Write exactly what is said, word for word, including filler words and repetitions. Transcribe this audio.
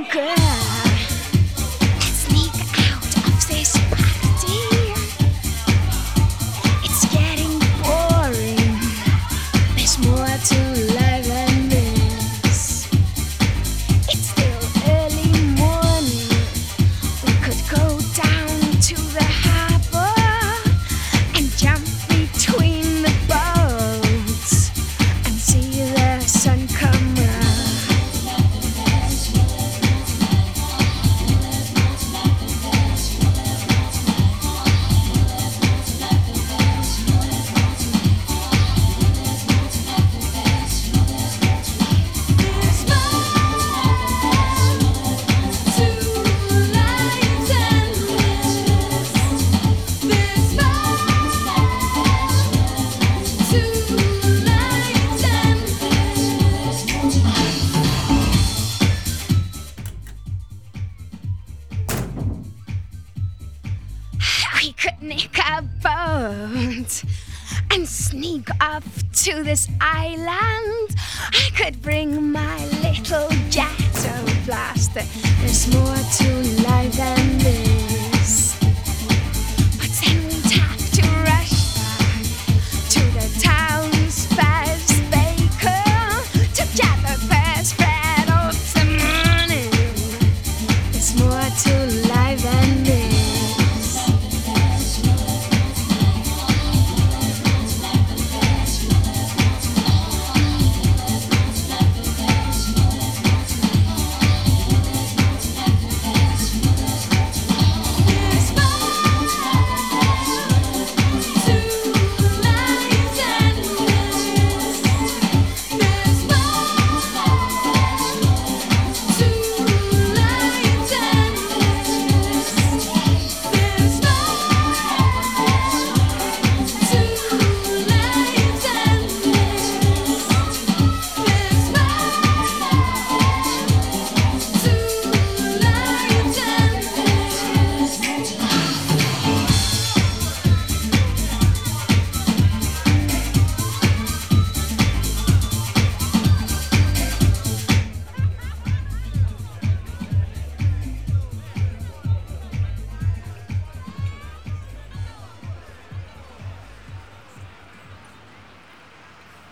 girl. Let's sneak out of this party. It's getting boring. There's more to life than this. It's still early morning. We could go down to the harbor and jump between the boats and see the sun come up. We could nick a boat and sneak off to this island. I could bring my little ghetto blaster. There's more to life than this.